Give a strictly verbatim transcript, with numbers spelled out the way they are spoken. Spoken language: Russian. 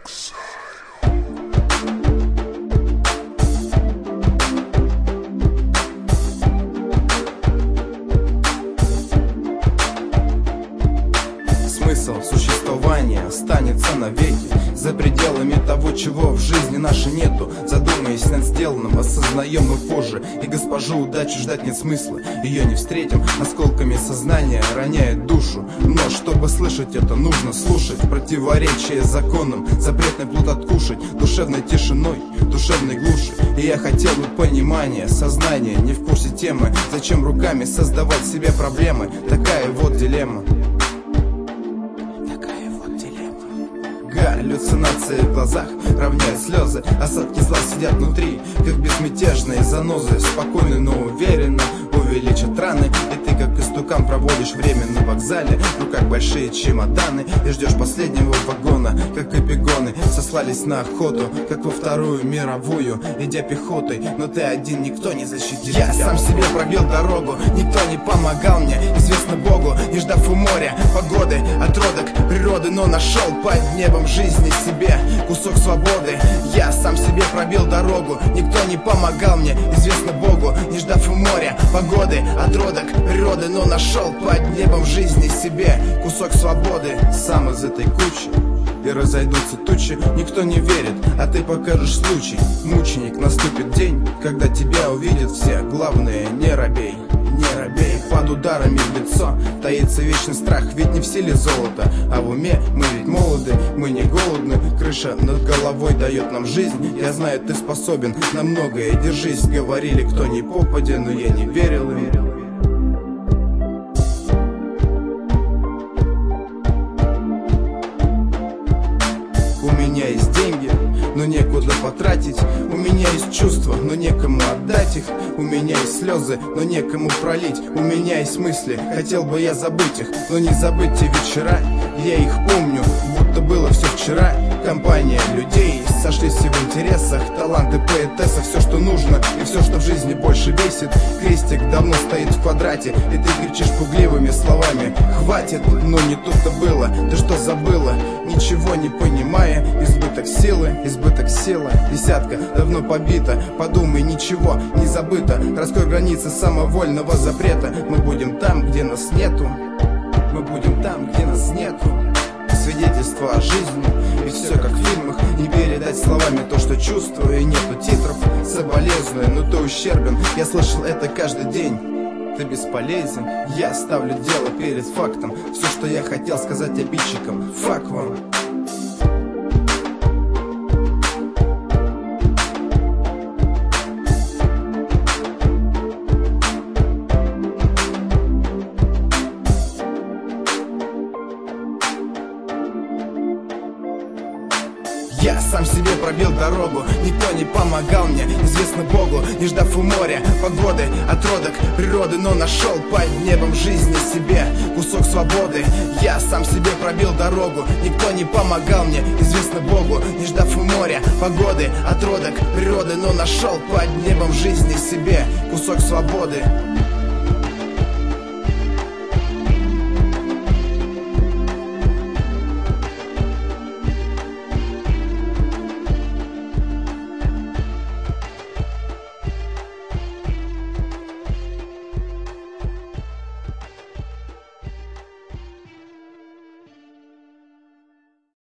Смысл существования останется навеки за пределами того, чего в жизни нашей нету. Задумаясь над сделанным, осознаем мы позже. И госпожу удачу ждать нет смысла, ее не встретим. Осколками сознания роняет душу. Но чтобы слышать это, нужно слушать. Противоречие законам, запретный плод откушать. Душевной тишиной, душевной глуши. И я хотел бы понимания, сознания. Не в курсе темы, зачем руками создавать себе проблемы. Такая вот дилемма. Галлюцинации в глазах равняют слезы. Осадки зла сидят внутри, как безмятежные занозы. Спокойно, но уверенно увеличат раны. И ты, как истукан, проводишь время на вокзале. В руках большие чемоданы и ждешь последнего вагона. Как и бегоны сослались на охоту, как во Вторую мировую, идя пехотой. Но ты один, никто не защитит. Я сам себе пробил дорогу, никто не помогал мне. Известно Богу, не ждав у моря погоды, отродок природы, но нашел под небом жизни себе кусок свободы. Я сам себе пробил дорогу, никто не помогал мне. Известно Богу, не ждав у моря погоды, отродок природы, но нашел под небом жизни себе кусок свободы. Сам из этой кучи и разойдутся тучи. Никто не верит, а ты покажешь случай. Мученик, наступит день, когда тебя увидят все. Главное, не робей, не робей. Под ударами в лицо таится вечный страх. Ведь не в силе золота, а в уме. Мы ведь молоды, мы не голодны. Крыша над головой дает нам жизнь. Я знаю, ты способен на многое. Держись, говорили, кто ни попадя, но я не верил им. У меня есть деньги, но некуда потратить. У меня есть чувства, но некому отдать их. У меня есть слезы, но некому пролить. У меня есть мысли, хотел бы я забыть их, но не забыть те вечера. Я их помню, будто было все вчера. Компания людей сошлись в интересах. Таланты поэтесса, все, что нужно и все, что в жизни больше бесит. Крестик давно стоит в квадрате, и ты кричишь пугливыми словами: хватит, но не тут-то было. Ты что забыла, ничего не понимая? Избыток силы, избыток силы. Десятка давно побита, подумай, ничего не забыто. Раскрой границы самовольного запрета. Мы будем там, где нас нету. Мы будем там, где нас нету. Свидетельство о жизни, и все как в фильмах. Не передать словами то, что чувствую. И нету титров, соболезную, но ты ущербен. Я слышал это каждый день. Ты бесполезен, я ставлю дело перед фактом. Все, что я хотел сказать обидчикам: фак вам. Я сам себе пробил дорогу, никто не помогал мне. Известно Богу, не ждав у моря погоды, отродок природы, но нашел под небом жизни себе кусок свободы. Я сам себе пробил дорогу, никто не помогал мне. Известно Богу, не ждав у моря погоды, отродок природы, но нашел под небом жизни себе кусок свободы.